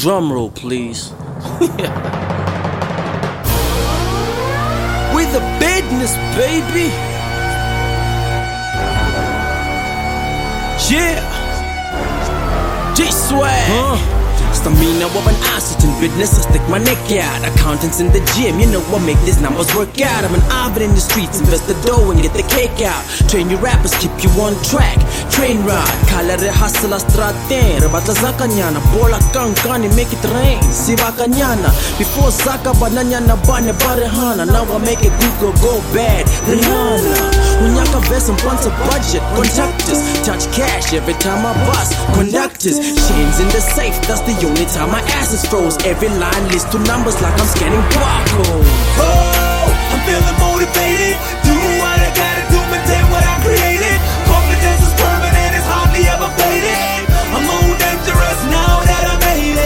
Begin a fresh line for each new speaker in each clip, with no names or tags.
drum roll, please. We the business, baby. Yeah. G-Swag. Stamina of an oxygen, business, I stick my neck out. Accountants in the gym, you know what make these numbers work out. I'm an avid in the streets, invest the dough and get the cake out. Train your rappers, keep you on track. Train ride, kalare hustle straten. Rabata zakanyana, bola kankani, make it rain. Sivakanyana, before Zaka bananyana bane barehana. Now I make it Google go bad. Rihanna. Unyaka vest and punch a budget. Conductors, touch cash every time I bust. Conductors, chains in the safe, that's the only time my ass is froze. Every line leads to numbers like I'm scanning barcodes.
Oh, I'm feeling motivated. Do what I gotta do, maintain what I created. Confidence is permanent, it's hardly ever faded. I'm more dangerous now that I made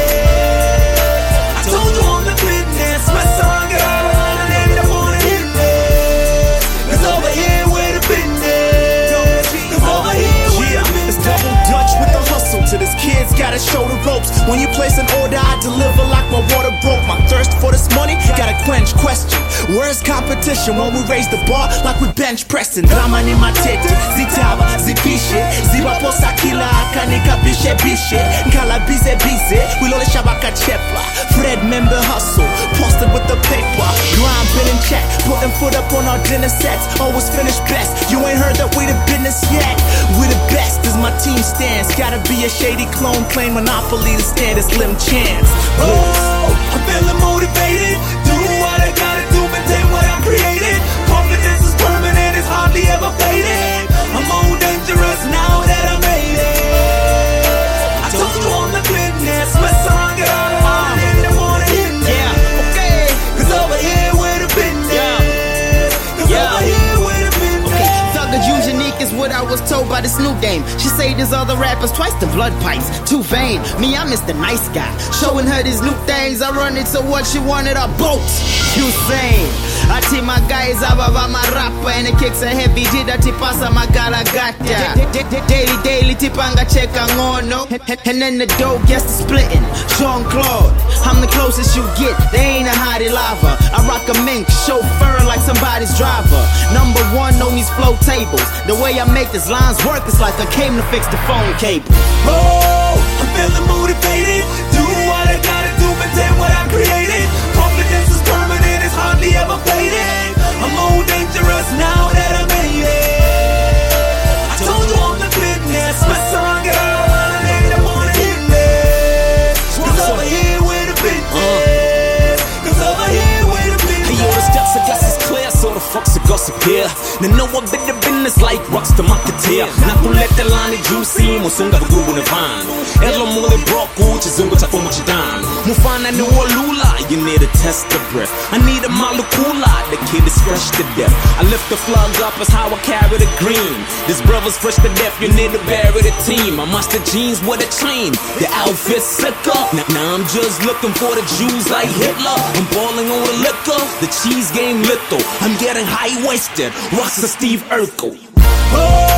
it. I told you I'm the business, my song get all around and then they wanna hit me. Cause over here we're the business. Cause over here we're the business.
It's double Dutch with the hustle. To this kid's gotta show the ropes. When you place an order, I deliver like my water broke. My thirst for this money gotta quench. Question, where's competition when we raise the bar like we bench pressing? Drama ni matete, zitaba, zipishe, ziwapo sakila akanika bishe bishe, nkala bize bize, wilole shabaka chepa. Fred member hustle, posted with the paper. Grind, bill and check, putting foot up on our dinner sets. Always finish best, you ain't heard that we the business yet. We the best as my team stands. Gotta be a shady clone, claim monopoly to stand a slim chance.
Oh, I'm feeling motivated. Do what I gotta do, maintain what I created. Confidence is permanent, it's hardly ever faded. I'm more dangerous now that I made it. I told you I'm the business, my song get all around and they wanna hit me.
Yeah, okay.
Cause over here we're the business. Cause over here we're the business.
Thugger use unique is what I was told by this new dame. She say there's other rappers twice the blood pipes. Too vain, me I'm Mr. Nice Guy. Showing her these new things, I run into what she wanted, a boat. You saying I team my guys ababa my rapper and it kicks a heavy jida tipasa magala gata. Daily tipanga cheka ngono. And then the dough gets to splitting. Jean-Claude, I'm the closest you get. They ain't a hottie lava. I rock a mink, chauffeur like somebody's driver. Number one on these flow tables. The way I make these lines work, it's like I came to fix the phone cable.
Oh, I'm feeling motivated. Do what I gotta do, maintain what I created. Confidence is permanent, it's hardly ever faded. I'm more dangerous now that I made it. I told you I'm the business, my song get all around and they wanna hit me. Cause over here we're the business. Cause over here we're the business.
Hey yo, this glass is clear, so the fuck's the gossip here. Now know I've been the business like rocks to marketeer. Na kulete lani juicy, musunga vugubu ne van. Elo mule broku, chizungu chafumu chidam. Mufana ni walula, you need to test the breath. I need a malukula, the kid is fresh to death. I lift the plug up, that's how I carry the green. This brother's fresh to death, you need to bury the team. I must the jeans with a chain, the outfit's sicker. Now I'm just looking for the Jews like Hitler. I'm balling on the liquor, the cheese game little. I'm getting high-waisted, rocks of Steve Urkel.
Oh,